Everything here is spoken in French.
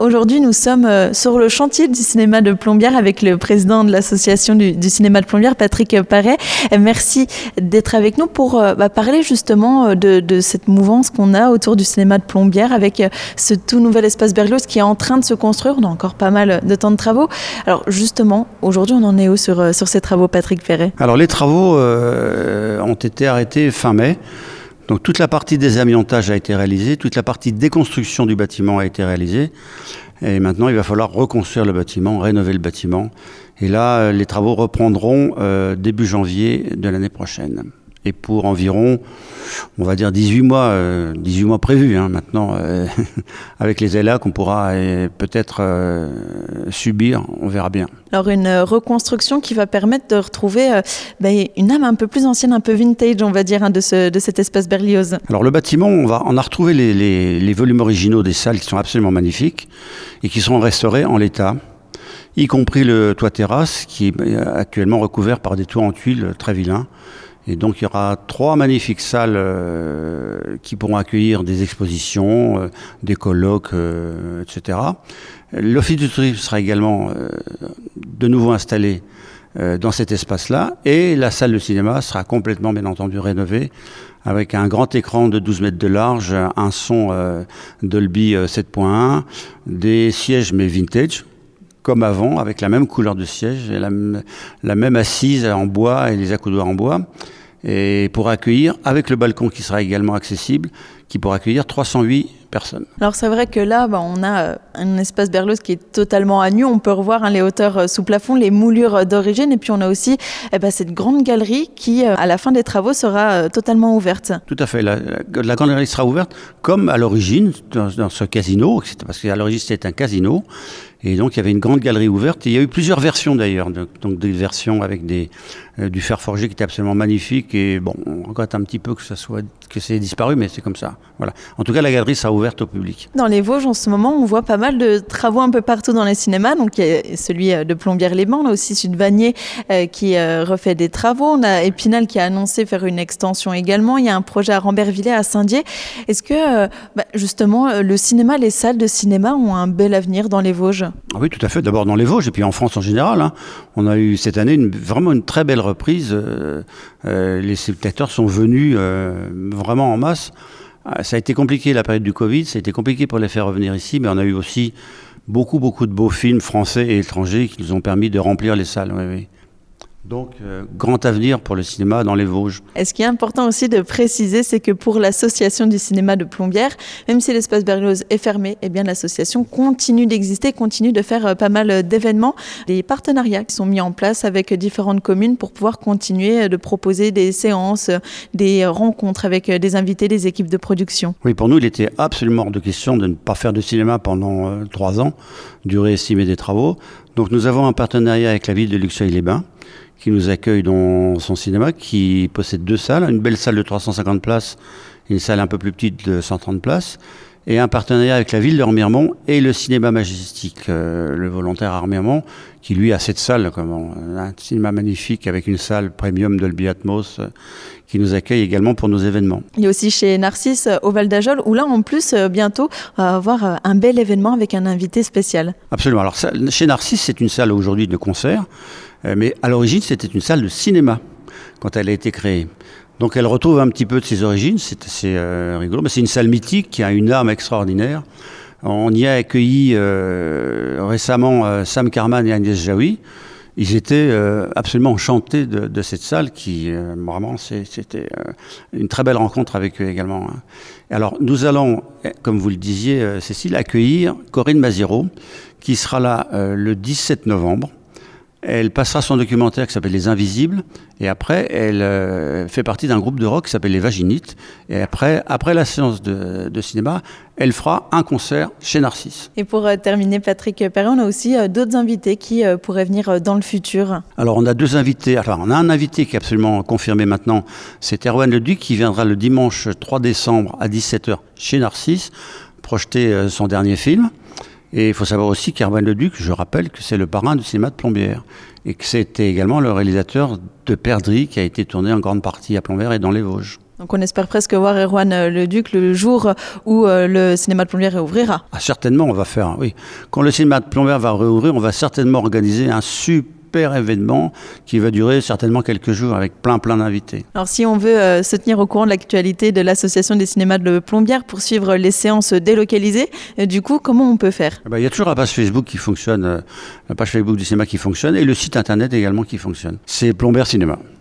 Aujourd'hui, nous sommes sur le chantier du cinéma de Plombières avec le président de l'association du cinéma de Plombières, Patrick Paré. Merci d'être avec nous pour parler justement de cette mouvance qu'on a autour du cinéma de Plombières avec ce tout nouvel espace Berlioz qui est en train de se construire. On a encore pas mal de temps de travaux. Alors justement, aujourd'hui, on en est où sur ces travaux, Patrick Paré? Alors les travaux ont été arrêtés fin mai. Donc toute la partie désamiantage a été réalisée, toute la partie déconstruction du bâtiment a été réalisée. Et maintenant, il va falloir reconstruire le bâtiment, rénover le bâtiment. Et là, les travaux reprendront début janvier de l'année prochaine. Et pour environ, on va dire 18 mois prévus maintenant, avec les élas qu'on pourra peut-être subir, on verra bien. Alors une reconstruction qui va permettre de retrouver une âme un peu plus ancienne, un peu vintage, on va dire, de cet espace Berlioz. Alors le bâtiment, on a retrouvé les volumes originaux des salles qui sont absolument magnifiques et qui sont restaurés en l'état, y compris le toit terrasse qui est actuellement recouvert par des toits en tuiles très vilains. Et donc il y aura 3 magnifiques salles qui pourront accueillir des expositions, des colloques, etc. L'office du tourisme sera également de nouveau installé dans cet espace-là. Et la salle de cinéma sera complètement, bien entendu, rénovée avec un grand écran de 12 mètres de large, un son Dolby 7.1, des sièges mais vintage, comme avant, avec la même couleur de siège et la même assise en bois et les accoudoirs en bois. Et pour accueillir, avec le balcon qui sera également accessible, qui pourra accueillir 308 personnes. Alors c'est vrai que là, on a un espace Berlioz qui est totalement à nu. On peut revoir les hauteurs sous plafond, les moulures d'origine. Et puis on a aussi cette grande galerie qui, à la fin des travaux, sera totalement ouverte. Tout à fait. La grande galerie sera ouverte comme à l'origine, dans ce casino, parce qu'à l'origine c'était un casino. Et donc il y avait une grande galerie ouverte. Et il y a eu plusieurs versions d'ailleurs, donc des versions avec du fer forgé qui était absolument magnifique. Et bon, on regrette un petit peu que ça ait disparu, mais c'est comme ça. Voilà. En tout cas, la galerie sera ouverte au public. Dans les Vosges, en ce moment, on voit pas mal de travaux un peu partout dans les cinémas. Donc il y a celui de Plombières-les-Bains, là aussi Sud-Vanier qui refait des travaux. On a Épinal qui a annoncé faire une extension également. Il y a un projet à Rambervillers, à Saint-Dié. Est-ce que justement le cinéma, les salles de cinéma ont un bel avenir dans les Vosges? Oui, tout à fait. D'abord dans les Vosges et puis en France en général. On a eu cette année vraiment une très belle reprise. Les spectateurs sont venus vraiment en masse. Ça a été compliqué la période du Covid, ça a été compliqué pour les faire revenir ici, mais on a eu aussi beaucoup de beaux films français et étrangers qui nous ont permis de remplir les salles. Oui. Donc, grand avenir pour le cinéma dans les Vosges. Et ce qui est important aussi de préciser, c'est que pour l'association du cinéma de Plombières, même si l'espace Berlioz est fermé, l'association continue d'exister, continue de faire pas mal d'événements. Des partenariats qui sont mis en place avec différentes communes pour pouvoir continuer de proposer des séances, des rencontres avec des invités, des équipes de production. Oui, pour nous, il était absolument hors de question de ne pas faire de cinéma pendant 3 ans, durée estimée des travaux. Donc, nous avons un partenariat avec la ville de Luxeuil-les-Bains, qui nous accueille dans son cinéma, qui possède 2 salles, une belle salle de 350 places, une salle un peu plus petite de 130 places, et un partenariat avec la ville de Remiremont et le cinéma majestique, le volontaire à Remiremont, qui lui a cette salle, un cinéma magnifique avec une salle premium Dolby Atmos, qui nous accueille également pour nos événements. Il y a aussi chez Narcisse au Val d'Ajol, où là en plus bientôt on va avoir un bel événement avec un invité spécial. Absolument. Alors chez Narcisse, c'est une salle aujourd'hui de concert, mais à l'origine c'était une salle de cinéma quand elle a été créée. Donc elle retrouve un petit peu de ses origines, c'est assez rigolo, mais c'est une salle mythique qui a une âme extraordinaire. On y a accueilli récemment Sam Karman et Agnès Jaoui. Ils étaient absolument enchantés de cette salle qui, vraiment, c'était une très belle rencontre avec eux également. Alors nous allons, comme vous le disiez Cécile, accueillir Corinne Maziero qui sera là le 17 novembre. Elle passera son documentaire qui s'appelle Les Invisibles et après elle fait partie d'un groupe de rock qui s'appelle Les Vaginites et après la séance de cinéma elle fera un concert chez Narcisse. Et pour terminer Patrick Paré, on a aussi d'autres invités qui pourraient venir dans le futur. Alors on a 2 invités, on a un invité qui est absolument confirmé maintenant, c'est Erwan Leduc qui viendra le dimanche 3 décembre à 17h chez Narcisse projeter son dernier film. Et il faut savoir aussi qu'Erwan Leduc, je rappelle que c'est le parrain du cinéma de Plombières et que c'était également le réalisateur de Perdrix qui a été tourné en grande partie à Plombières et dans les Vosges. Donc on espère presque voir Erwan Leduc le jour où le cinéma de Plombières réouvrira. Ah, certainement, on va faire, oui. Quand le cinéma de Plombières va réouvrir, on va certainement organiser un super événement qui va durer certainement quelques jours avec plein d'invités. Alors si on veut se tenir au courant de l'actualité de l'association des cinémas de Plombières pour suivre les séances délocalisées, du coup, comment on peut faire ? Il y a toujours la page Facebook qui fonctionne, la page Facebook du cinéma qui fonctionne et le site internet également qui fonctionne. C'est Plombières Cinéma.